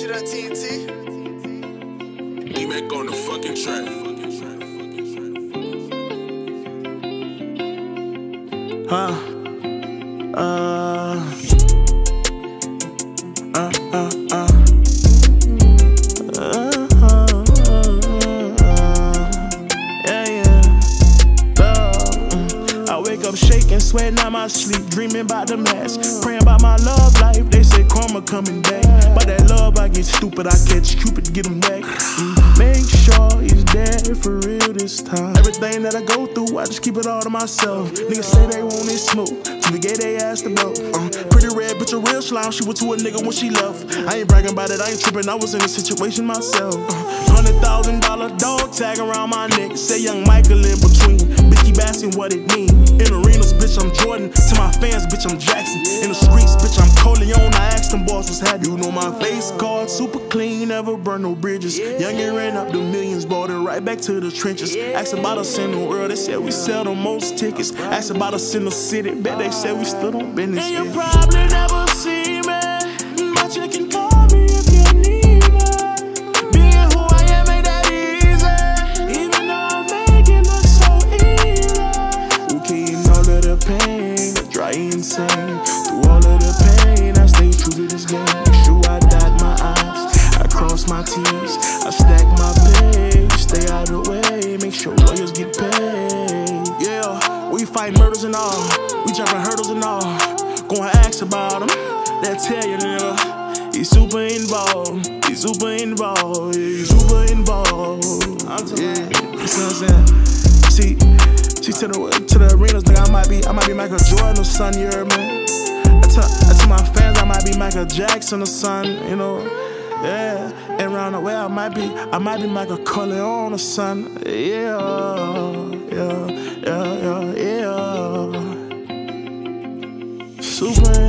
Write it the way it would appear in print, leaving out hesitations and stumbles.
shit on TNT. E-Mac on the fucking track. I wake up shaking, sweating out my sleep, dreaming about the mask, praying about my love life. They say karma coming back, but that love I get stupid, I catch Cupid, get him back. Make sure he's there for real this time. Everything that I go through, I just keep it all to myself. Niggas say they want it smoke, so we gave they ass the belt. Pretty red bitch, a real slime, she went to a nigga when she left. I ain't bragging about it, I ain't tripping, I was in a situation myself. $100,000 dog tag around my neck, say young Michael in between. Bitch keep asking what it mean. In arenas, bitch, I'm Jordan. To my fans, bitch, I'm Jackson. In the streets, bitch, I'm Coleon. I asked them boys what's happening. You know my face card, super clean, never burn no bridges. Young and ran up the millions, bought it right back to the trenches. Asked about us in the world, they said we sell the most tickets. Asked about us in the city, bet they said we stood on business. And you probably never see me, but you can call me if you need me. Being who I am ain't that easy, even though I make it look so easy. Okay, and all of the pain, that drive you insane. Through all of the pain, I stay true to this game. Make sure I dot my I's, I cross my T's, I stack my pay, stay out of the way, make sure lawyers get paid. Yeah, we fight murders and all, we jumping hurdles and all. Gonna ask about him, they'll tell you, nigga. He's super involved, he's super involved, he's super involved. Yeah, you see what I'm saying? See, to the arenas, nigga, I might be Michael Jordan or son, you heard me? I tell my fans I might be Michael Jackson or son, you know? Yeah, and around the way I might be Michael Corleone or son. Yeah. Super